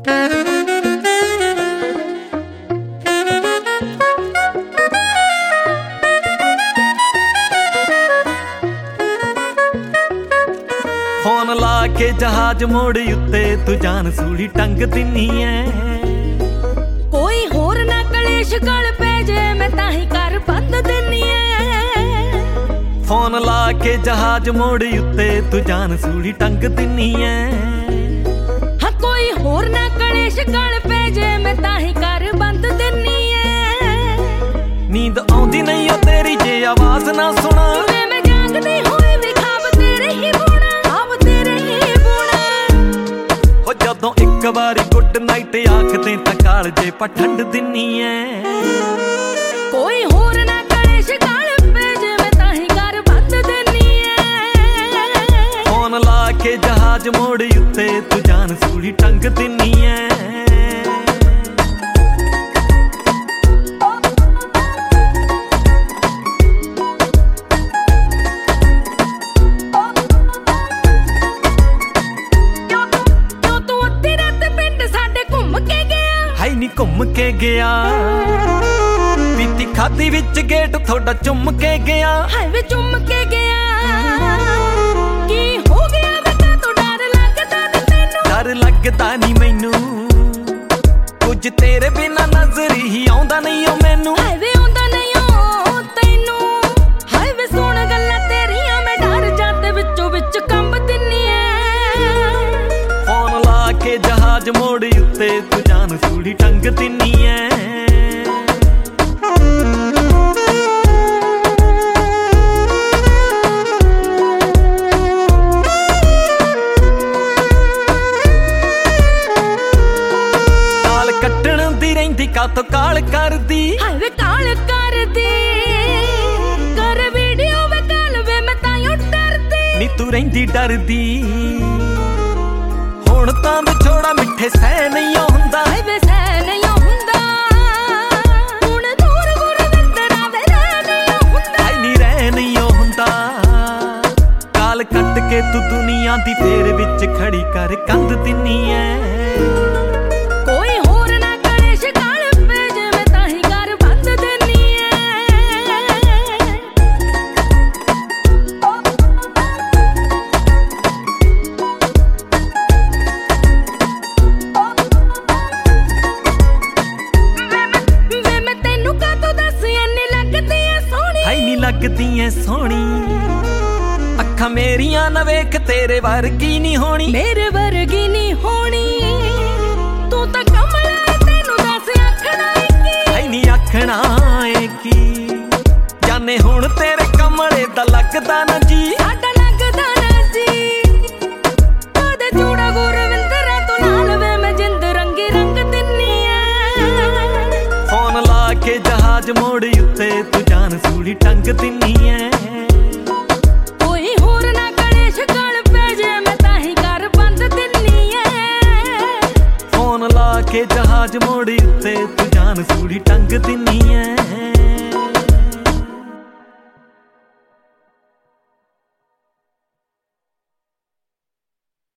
Phone ला के जहाज मोड़ उत्ते तू जान सूली टंग दिनी है। कोई होर ना कलेश गल पे जे मैं ताही कर बंद दिनी है। फोन ला के जहाज मोड़ उत्ते तू जान सूली टंग दिनी है। हाँ कोई होर ना कलेश गल पे जे मैं ताही कर बंद दिनी है। नींद आउंदी नहीं ओ तेरी जे आवाज ना सुना। मैं जागदी होए भी खाब तेरे ही बुना, खाब तेरे ही बुना। हो जदों एक बारी गुड नाइट आखदे तां काल जे पा ठंड दिनी है। कोई होर ना कलेश गल पे जे मैं ताही कर बंद दिनी है। फोन ला के जहाज मोड़ उत्ते तू जान सूली टंग दिनी है। घूम के गया पीती खादी विच गेट थोड़ा चुम के गया। हाय वे चुम के गया की हो गया बेटा तू डर लगदा नी तैनू। डर लगदा नी मैनू कुछ तेरे बिना नजर ही आउंदा नहीं ओ मैनू। हाय वे आउंदा नहीं ओ तैनू। हाय वे सुन गल्लां तेरियां मैं डर जाते विचों विच कंब दिनी है। फोन ला के जहाज मोड़ उत्ते तू जान सूली टंग दिनी है। काल कट्टण दी रहिंदी कातों काल करदी। हाय वे काल करदी कर वीडियो वे काल वे मैं ताइयों डरदी। नी तू रहिंदी डरदी हुण तां विछोड़ा मिठे सह नहीं हुंदा। हाय वे सह नहीं हुंदा हुण दूर गुरविंदरा वे रह नहीं हुंदा। हाय नी रह नहीं हुंदा काल कट के तू दुनिया दी फेर विच खड़ी कर कंध दिनी है। कोई होर ना कलेश गल पे जे मैं ताही कर बंद दिनी है। वे मैं तेनू कातों दस इन्नी लगदी है सोहनी। हाय नी लगदी है सोहनी अखां मेरियां ना वेख तेरे वर्गी नी होनी। मेरे वर्गी नी होनी तू तां कमला तेनू दस आखना की। हाय नी आखना है की जाने हुण तेरे कमले दा लगदा ना जी। साडा लगदा ना जी ओदे चूड़ा गुरविंदरा तू नाल वे मैं जिंद रंगी रंग दिनी है। फोन ला के जहाज मोड़ उत्ते तू जान सूली टंग दिनी है। कोई होर ना कलेश गल पे जे मैं ताही कर बंद दिनी है। फोन ला के जहाज मोड़ उत्ते तू जान सूली टंग दिनी है।